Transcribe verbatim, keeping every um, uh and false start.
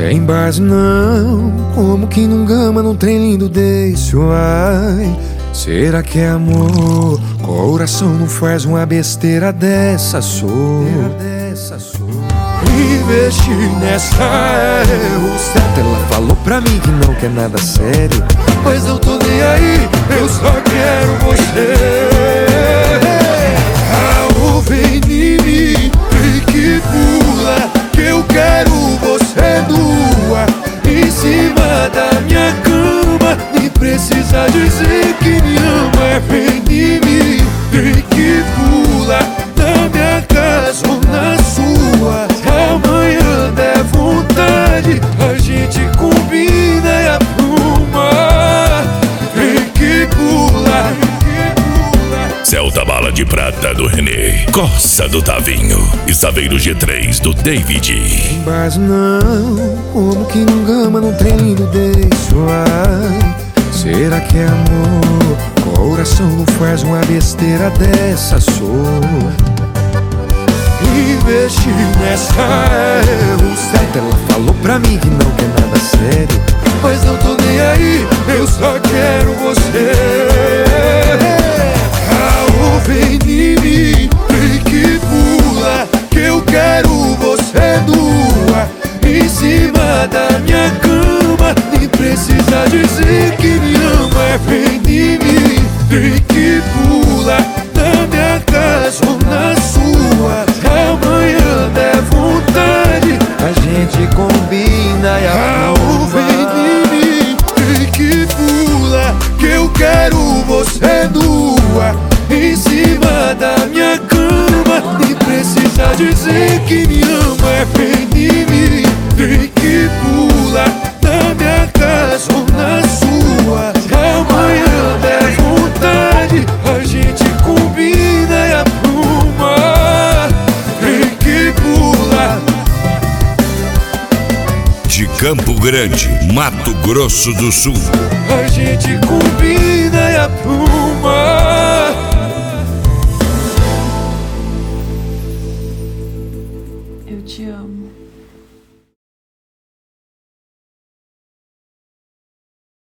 Sem base não, como que num gama num trem lindo desse, ai. Será que é amor? Coração não faz uma besteira dessa, sou investir nessa é o certo. Ela falou pra mim que não quer nada sério, mas não tô nem aí, eu só quero você. Ah, vem em mim e que pula, que eu quero você nua em cima da minha cama. Nem precisa dizer que me ama. Vem em mim e que pula na minha casa ou na sua. Amanhã der vontade, a gente combina e apruma. Vem que pula. Celta Bala de Prata do René, Corsa do Tavinho e Saveiro G três do David. Mas não, como que num gama num trem lindo desse, ai. Será que é amor? Coração não faz uma besteira dessa, sou investir nessa é o certo. Ela falou pra mim que não quer nada sério, mas não tô nem aí, eu só quero você. Ah, vem em mim e que pula, que eu quero você nua em cima da minha cama. Nem precisa dizer que me ama. Vem em mim e que pula na minha casa ou na sua. Amanhã der vontade, a gente combina e apruma. Vem em mim e que pula, que eu quero você nua em cima da minha cama. Nem precisa dizer que me ama. Vem em mim e que pula na minha casa ou na sua. Amanhã der vontade, a gente combina e apruma. Vem que pula. De Campo Grande, Mato Grosso do Sul, A gente combina e apruma.